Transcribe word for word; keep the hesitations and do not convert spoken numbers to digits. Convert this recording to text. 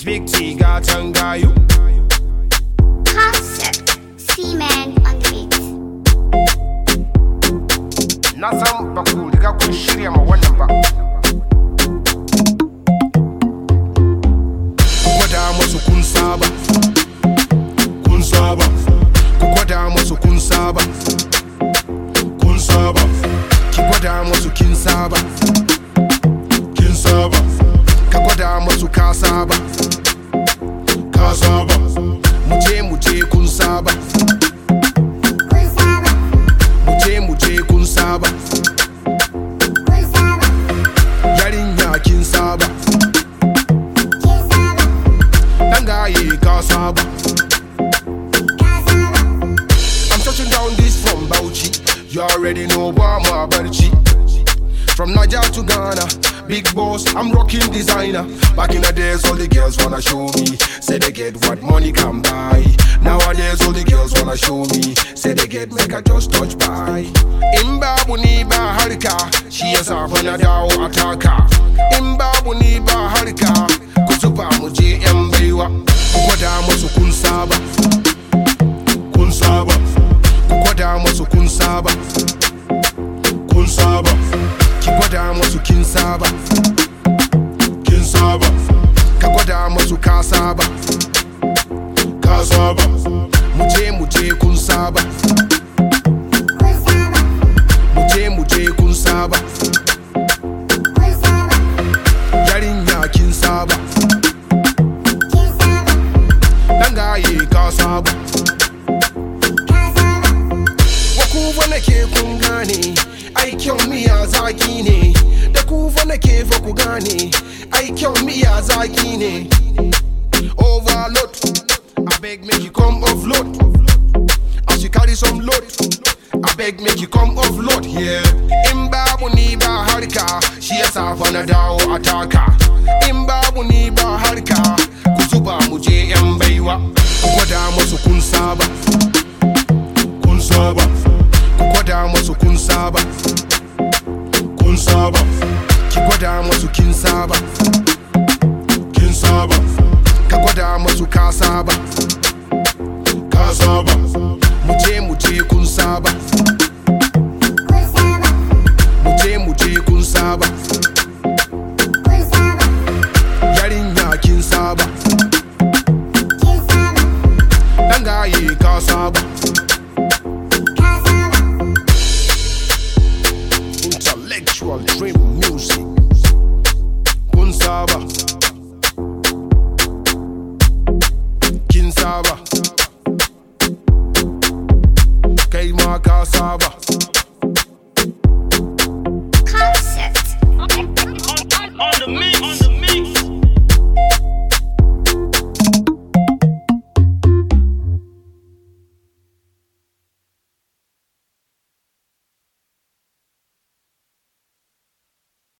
Big T gatan gayu. Concept, C-Man on the beat. Na san ba ku riga kun shirya ma wannan ba. Ku gwada musu kun saba. Kun saba. Ku gwada musu kun saba. Kun saba. Ki gwada musu kin saba. Kin saba. Ka gwada musu ka saba. Ka saba. Muje muje kun saba. Kun saba, Muje muje kun saba. kun saba, Yarinya kin saba. kin saba, Dan gaye ka saba. ka saba. I'm touching down this from Bauchi. You already know Bama Barchi. From Niger to Ghana, big boss, I'm rocking designer. Back in the days, all the girls wanna show me. Say they get what money can buy. Nowadays, all the girls wanna show me. Say they get make I just touch by. Imba buniba harika, she is a fana dao ataka. Imba buniba harika, kutuba muje embewa. Kukwada musu kun saba. Kun saba. Kukwada musu kun saba. Kun saba. Ki gwada musu kin saba. Kin saba. Ka gwada musu ka saba. Ka saba. Muje muje kun saba. Kun saba, Muje muje kun saba. kun saba, Yarinya kin saba. kin saba, Dan gaye ka saba. ka saba. Waku wane ke kun gane. Ai kyau miya zaki ne. Da ku wane ke fa ku gane. Ai kyau miya zaki ne. Overload. I beg make you come offload. As you carry some load, I beg make you come offload. Yeah. Imba buniba harika, she is a fana dao ataka. Imba buniba harika, kuzuba muje embaiwa. Kukwada musu kun saba. Kun saba. Kukwada musu kun saba. Kun saba. Ki gwada musu kin saba. Kin saba. Ka gwada musu ka saba. Ka saba. Muje muje kun saba. Kun saba, Muje muje kun saba. kun saba, Yarinya kin saba. kin saba, Dan gaye ka saba. ka saba. Intellectual dream music. Kun saba. Kin saba. Kai ma ka saba.